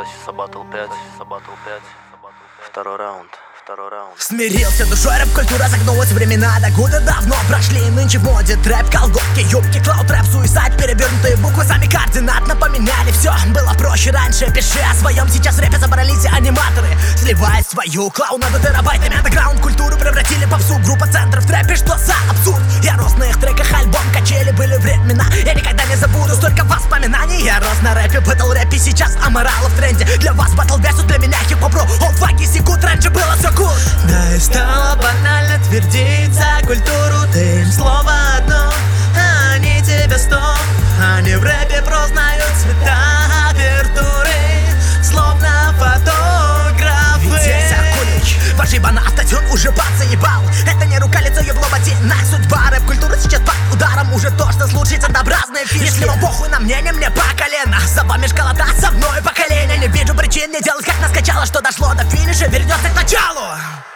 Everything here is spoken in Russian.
Часа батл 5. Второй раунд. Смирился душой, рэп-культура загнулась, времена до года давно прошли. Нынче в моде трэп, колготки, юбки, клауд, рэп, суисайд, перевернутые буквы сами координатно поменяли. Все было проще раньше, пиши о своем. Сейчас в рэпе забрались аниматоры, сливая свою клоунаду терабайтами. Андеграунд культуру превратили в попсу. Группа центров в трэпе, что за абсурд? Я рос на их треках, альбом, качели, были времена. Я никогда не забуду столько воспоминаний. Я рос на рэпе, бэтл рэпе, сейчас аморала в тренде. Для вас батл версус, для меня хип-хоп ру. Олфаги секут, раньше было все кул. Да и стало банально твердить за культуру. Ты им слово одно, а они тебе 100. Они в рэпе прознают цвета авертуры, словно фотографы. Здесь Акулич, ваш ебана автотюн уже подзаебал. Это не рука, лицо, ебло, ботинок, судьба. Рэп-культура сейчас под ударом, уже тошно слушать однообразные фишки. Если вам похуй на мнение, мне по колено. За вами школота, со мной поколение. Не вижу причин не делать, как наскачало, что дошло до финиша, вернется к началу.